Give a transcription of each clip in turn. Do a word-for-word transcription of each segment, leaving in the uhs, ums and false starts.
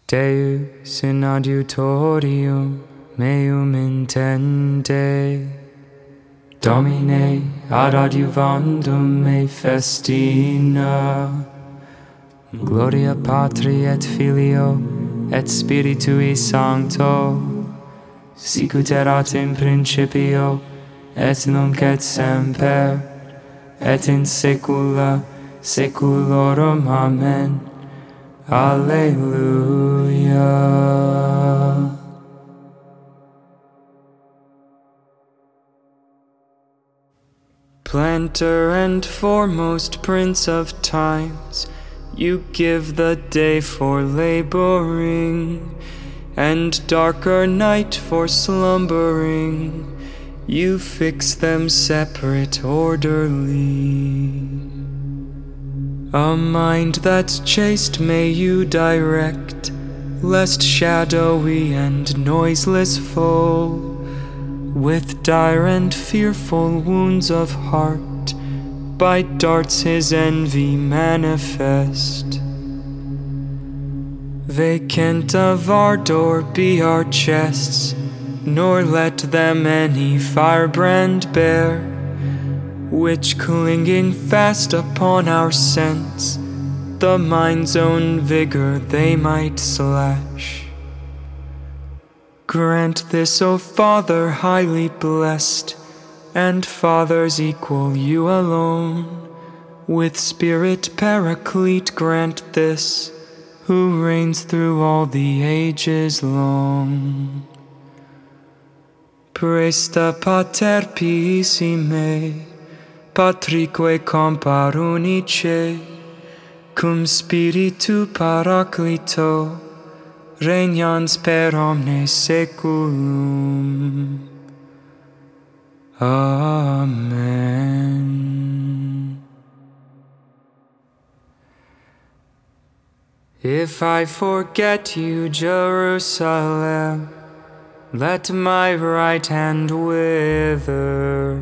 Deus in adiutorium meum intende, Domine ad adiuvandum me festina, Gloria Patri et Filio et Spiritui Sancto, sicut erat in principio et nunc et semper et in saecula saeculorum. Amen. Alleluia. Planter and foremost Prince of times, you give the day for laboring, and darker night for slumbering. You fix them separate, orderly. A mind that's chaste may you direct, lest shadowy and noiseless foe, with dire and fearful wounds of heart, by darts his envy manifest. Vacant of ardor be our chests, nor let them any firebrand bear, which clinging fast upon our sense, the mind's own vigor they might slash. Grant this, O Father highly blessed, and Fathers equal you alone, with Spirit Paraclete grant this, who reigns through all the ages long. Presta Pater Piissime, Patrique compar unice, cum Spiritu Paraclito, regnans per omnes saeculum. Amen. If I forget you, Jerusalem, let my right hand wither.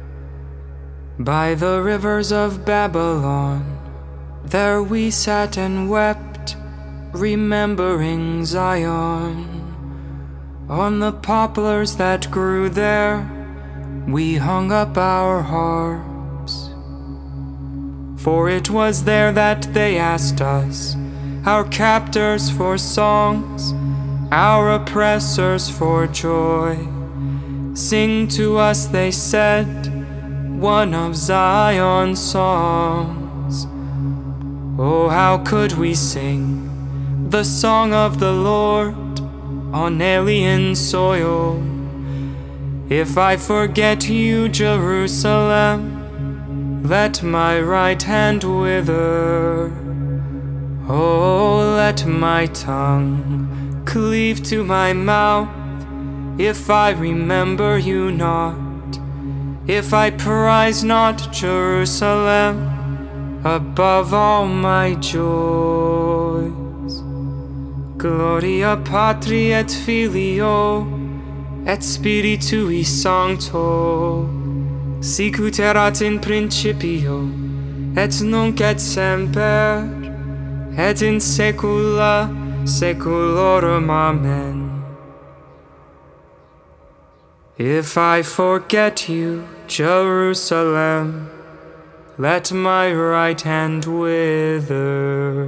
By the rivers of Babylon, there we sat and wept, remembering Zion. On the poplars that grew there, we hung up our harps. For it was there that they asked us, our captors for songs, our oppressors for joy. Sing to us, they said, one of Zion's songs. Oh, how could we sing the song of the Lord on alien soil? If I forget you, Jerusalem, let my right hand wither. Oh, let my tongue cleave to my mouth, if I remember you not, if I prize not Jerusalem above all my joys. Gloria Patri et Filio et Spiritui Sancto, sicut erat in principio et nunc et semper et in saecula saeculorum. Amen. If I forget you, Jerusalem, let my right hand wither.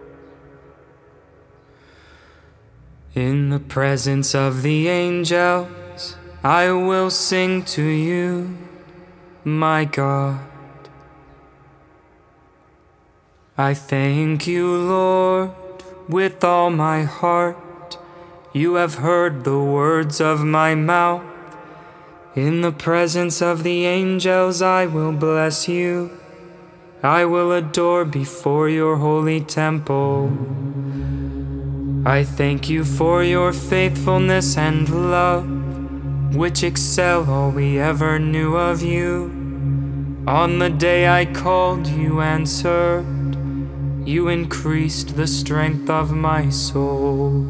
In the presence of the angels, I will sing to you, my God. I thank you, Lord, with all my heart. You have heard the words of my mouth. In the presence of the angels I will bless you. I will adore before your holy temple. I thank you for your faithfulness and love, which excel all we ever knew of you. On the day I called, you answered. You increased the strength of my soul.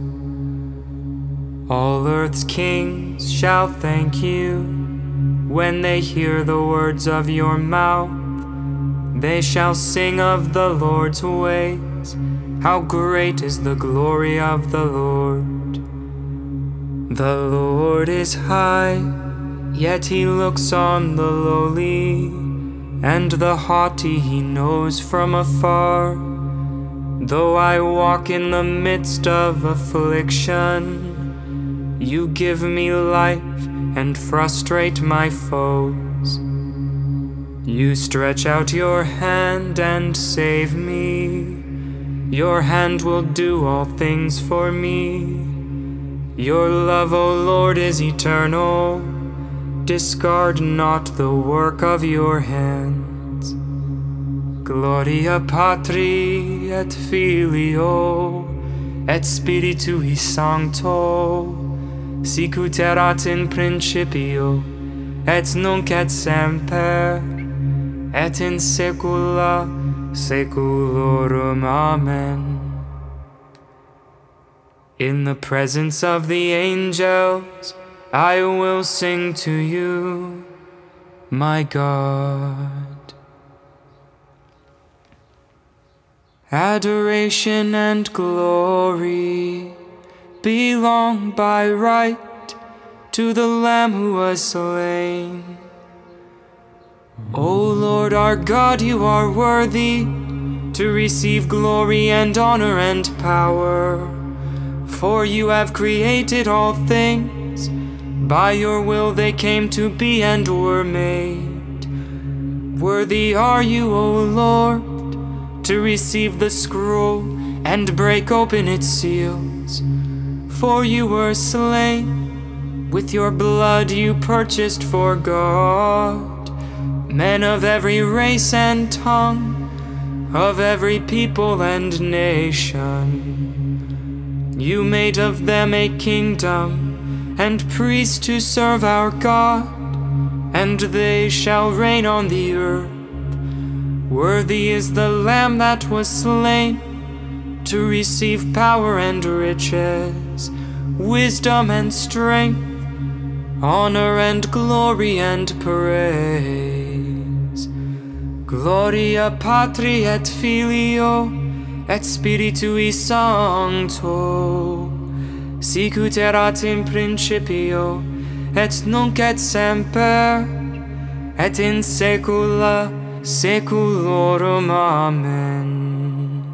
All earth's kings shall thank you when they hear the words of your mouth. They shall sing of the Lord's ways How great is the glory of the Lord! The Lord is high, yet he looks on the lowly, and the haughty he knows from afar. Though I walk in the midst of affliction, you give me life and frustrate my foes. You stretch out your hand and save me. Your hand will do all things for me. Your love, O Lord, is eternal. Discard not the work of your hands. Gloria Patri et Filio et Spiritui Sancto, sic ut erat in principio et nunc et semper et in saecula saeculorum. Amen. In the presence of the angels, I will sing to you, my God. Adoration and glory belong by right to the Lamb who was slain. O Lord our God, you are worthy to receive glory and honor and power. For you have created all things. By your will they came to be and were made. Worthy are you, O Lord, to receive the scroll and break open its seals. For you were slain. With your blood you purchased for God men of every race and tongue, of every people and nation. You made of them a kingdom and priests to serve our God, and they shall reign on the earth. Worthy is the Lamb that was slain to receive power and riches, wisdom and strength, honor and glory and praise. Gloria Patri et Filio et Spiritui Sancto, sic ut erat in principio, et nunc et semper, et in saecula saeculorum. Amen.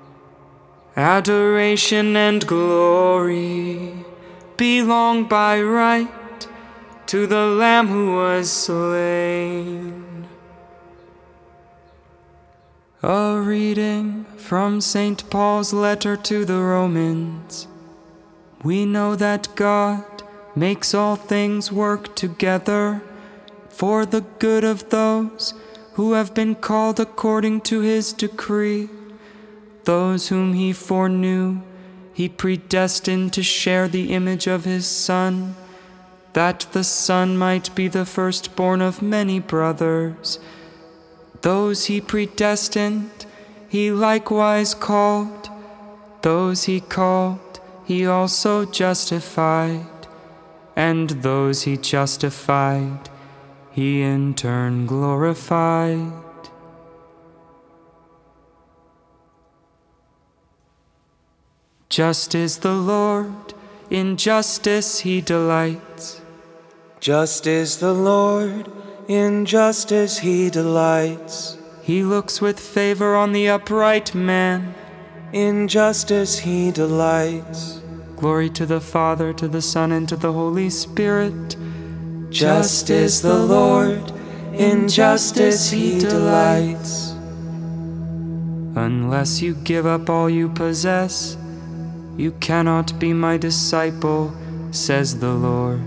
Adoration and glory belong by right to the Lamb who was slain. A reading from Saint Paul's letter to the Romans. We know that God makes all things work together for the good of those who have been called according to his decree. Those whom he foreknew, he predestined to share the image of his Son, that the Son might be the firstborn of many brothers. Those he predestined, he likewise called. Those he called, he also justified. And those he justified, he in turn glorified. Just is the Lord, in justice he delights. Just is the Lord, in justice he delights. He looks with favor on the upright man. In justice he delights. Glory to the Father, to the Son, and to the Holy Spirit. Just is the Lord, in justice he delights. Unless you give up all you possess, you cannot be my disciple, says the Lord.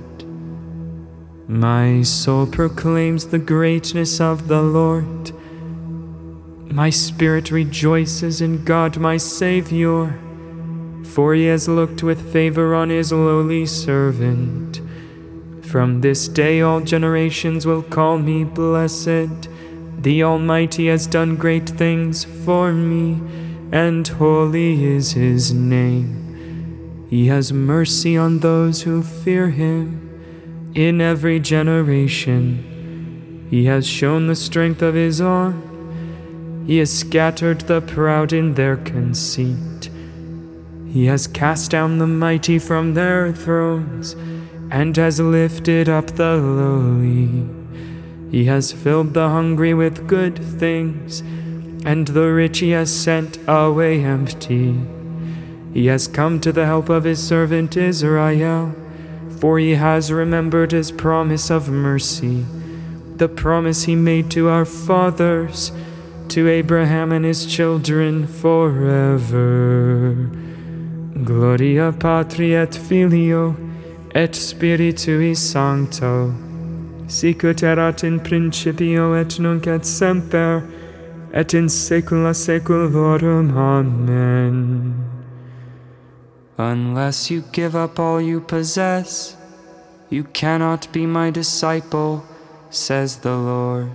My soul proclaims the greatness of the Lord. My spirit rejoices in God my Savior, for he has looked with favor on his lowly servant. From this day all generations will call me blessed. The Almighty has done great things for me, and holy is his name. He has mercy on those who fear him. In every generation, he has shown the strength of his arm. He has scattered the proud in their conceit. He has cast down the mighty from their thrones, and has lifted up the lowly. He has filled the hungry with good things, and the rich he has sent away empty. He has come to the help of his servant Israel, for he has remembered his promise of mercy, the promise he made to our fathers, to Abraham and his children forever. Gloria Patri et Filio et Spiritui Sancto, sicut erat in principio et nunc et semper, et in saecula saeculorum. Amen. Unless you give up all you possess, you cannot be my disciple, says the Lord.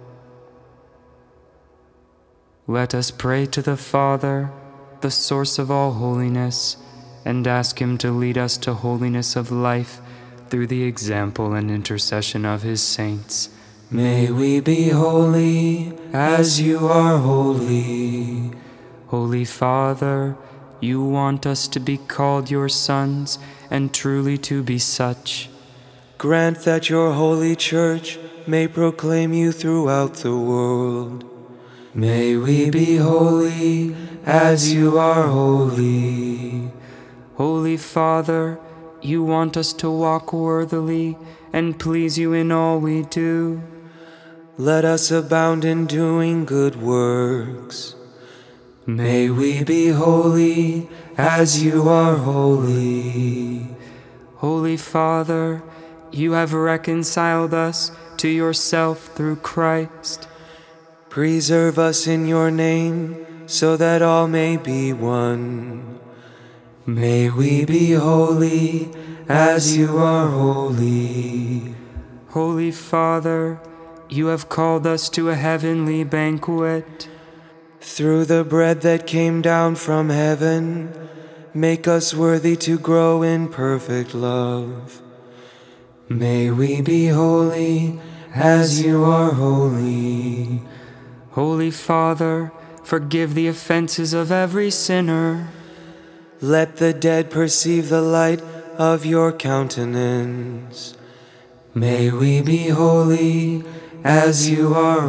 Let us pray to the Father, the source of all holiness, and ask him to lead us to holiness of life through the example and intercession of his saints. May we be holy as you are holy. Holy Father, you want us to be called your sons, and truly to be such. Grant that your holy church may proclaim you throughout the world. May we be holy as you are holy. Holy Father, you want us to walk worthily and please you in all we do. Let us abound in doing good works. May we be holy as you are holy. Holy Father, you have reconciled us to yourself through Christ. Preserve us in your name, so that all may be one. May we be holy as you are holy. Holy Father, you have called us to a heavenly banquet. Through the bread that came down from heaven, make us worthy to grow in perfect love. May we be holy as you are holy. Holy Father, forgive the offenses of every sinner. Let the dead perceive the light of your countenance. May we be holy as you are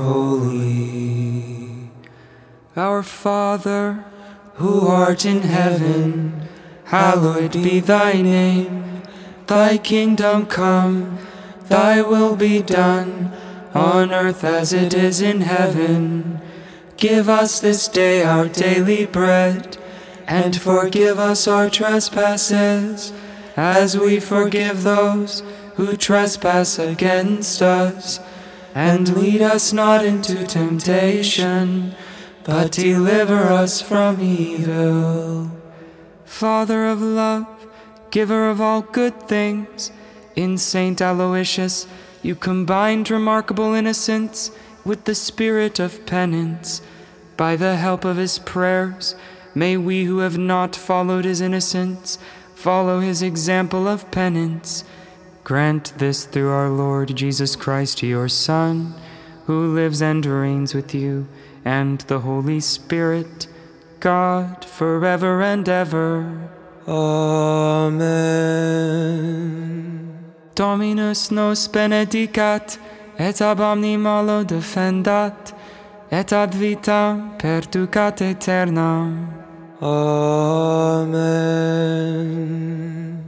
holy. Our Father, who art in heaven, hallowed be thy name. Thy kingdom come, thy will be done, on earth as it is in heaven. Give us this day our daily bread, and forgive us our trespasses, as we forgive those who trespass against us. And lead us not into temptation, but deliver us from evil. Father of love, giver of all good things, in Saint Aloysius you combined remarkable innocence with the spirit of penance. By the help of his prayers, may we who have not followed his innocence follow his example of penance. Grant this through our Lord Jesus Christ, your Son, who lives and reigns with you and the Holy Spirit, God, forever and ever. Amen. Dominus nos benedicat, et ab omni malo defendat, et ad vitam perducat aeternam. Amen.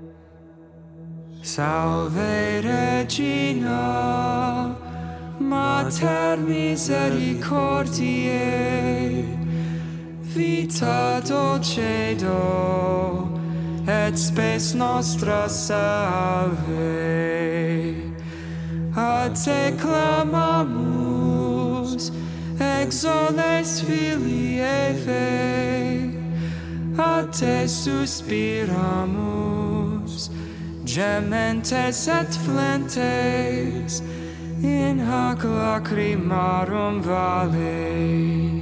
Salve Regina, Mater misericordiae, vita dulcedo, et spes nostra salve. A te clamamus, exoles filii Evae, a te suspiramus, gementes et flentes, in hac lacrimarum vale.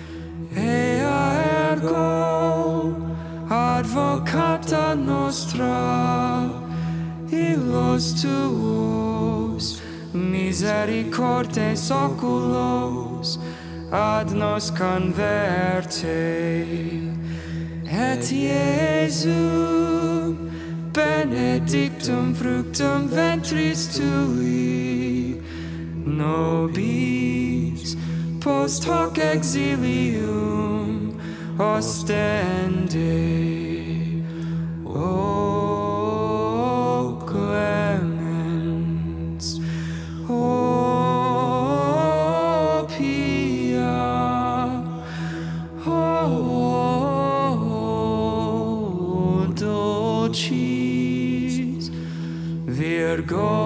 Ea ergo, advocata nostra, illos tuos, misericordes oculos, ad nos converte, et Iesum benedictum fructum ventris tui, nobis post hoc exilium ostende. O clemens, O pia, O dulcis Virgo